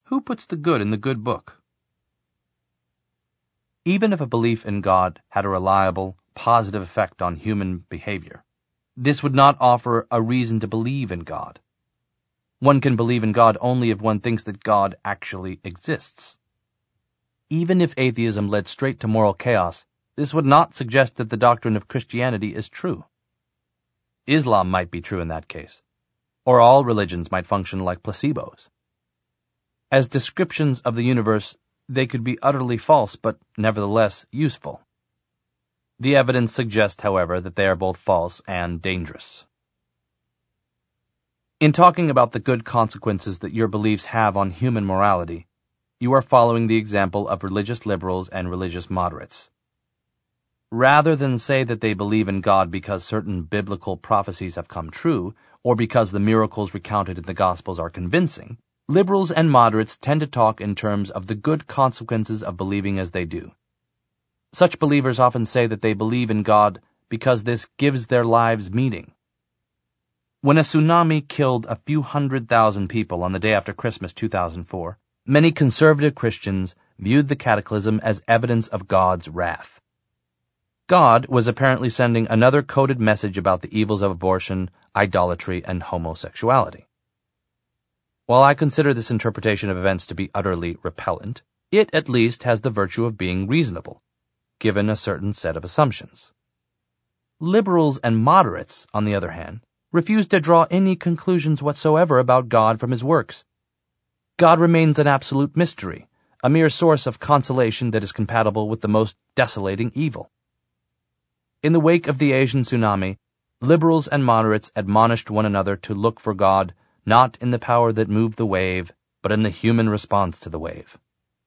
Who puts the good in the good book? Even if a belief in God had a reliable, positive effect on human behavior, this would not offer a reason to believe in God. One can believe in God only if one thinks that God actually exists. Even if atheism led straight to moral chaos, this would not suggest that the doctrine of Christianity is true. Islam might be true in that case, or all religions might function like placebos. As descriptions of the universe, they could be utterly false, but nevertheless useful. The evidence suggests, however, that they are both false and dangerous. In talking about the good consequences that your beliefs have on human morality, you are following the example of religious liberals and religious moderates. Rather than say that they believe in God because certain biblical prophecies have come true, or because the miracles recounted in the Gospels are convincing, liberals and moderates tend to talk in terms of the good consequences of believing as they do. Such believers often say that they believe in God because this gives their lives meaning. When a tsunami killed a few 100,000 people on the day after Christmas 2004, many conservative Christians viewed the cataclysm as evidence of God's wrath. God was apparently sending another coded message about the evils of abortion, idolatry, and homosexuality. While I consider this interpretation of events to be utterly repellent, it at least has the virtue of being reasonable, given a certain set of assumptions. Liberals and moderates, on the other hand, refuse to draw any conclusions whatsoever about God from his works. God remains an absolute mystery, a mere source of consolation that is compatible with the most desolating evil. In the wake of the Asian tsunami, liberals and moderates admonished one another to look for God not in the power that moved the wave, but in the human response to the wave.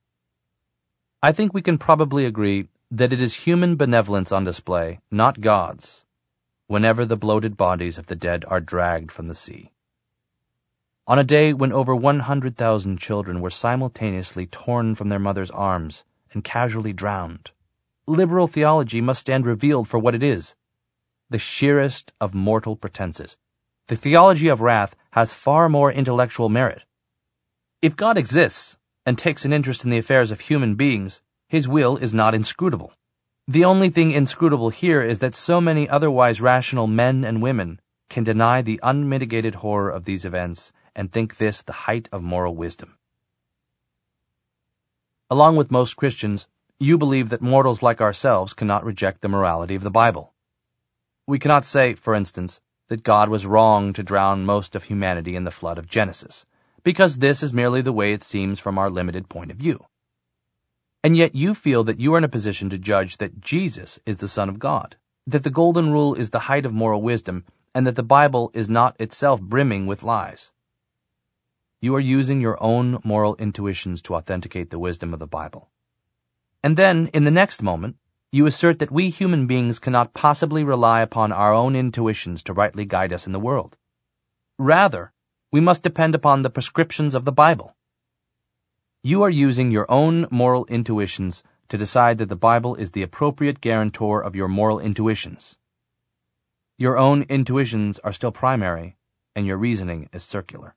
I think we can probably agree that it is human benevolence on display, not God's, whenever the bloated bodies of the dead are dragged from the sea. On a day when over 100,000 children were simultaneously torn from their mothers' arms and casually drowned, liberal theology must stand revealed for what it is, the sheerest of mortal pretenses. The theology of wrath has far more intellectual merit. If God exists and takes an interest in the affairs of human beings, his will is not inscrutable. The only thing inscrutable here is that so many otherwise rational men and women can deny the unmitigated horror of these events and think this the height of moral wisdom. Along with most Christians, you believe that mortals like ourselves cannot reject the morality of the Bible. We cannot say, for instance, that God was wrong to drown most of humanity in the flood of Genesis, because this is merely the way it seems from our limited point of view. And yet you feel that you are in a position to judge that Jesus is the Son of God, that the Golden Rule is the height of moral wisdom, and that the Bible is not itself brimming with lies. You are using your own moral intuitions to authenticate the wisdom of the Bible. And then, in the next moment, you assert that we human beings cannot possibly rely upon our own intuitions to rightly guide us in the world. Rather, we must depend upon the prescriptions of the Bible. You are using your own moral intuitions to decide that the Bible is the appropriate guarantor of your moral intuitions. Your own intuitions are still primary, and your reasoning is circular.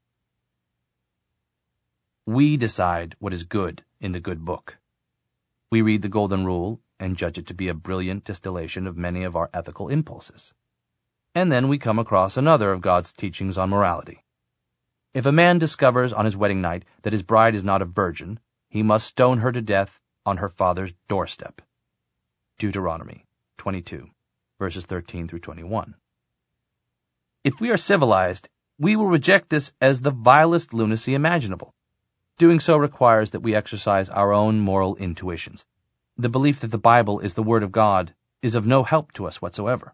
We decide what is good in the good book. We read the Golden Rule and judge it to be a brilliant distillation of many of our ethical impulses. And then we come across another of God's teachings on morality. If a man discovers on his wedding night that his bride is not a virgin, he must stone her to death on her father's doorstep. Deuteronomy 22, verses 13 through 21. If we are civilized, we will reject this as the vilest lunacy imaginable. Doing so requires that we exercise our own moral intuitions. The belief that the Bible is the Word of God is of no help to us whatsoever.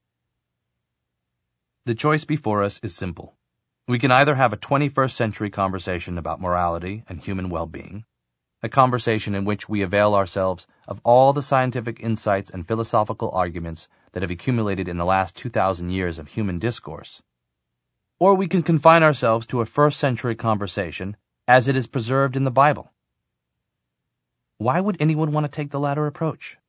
The choice before us is simple. We can either have a 21st century conversation about morality and human well-being, a conversation in which we avail ourselves of all the scientific insights and philosophical arguments that have accumulated in the last 2,000 years of human discourse, or we can confine ourselves to a first century conversation as it is preserved in the Bible. Why would anyone want to take the latter approach?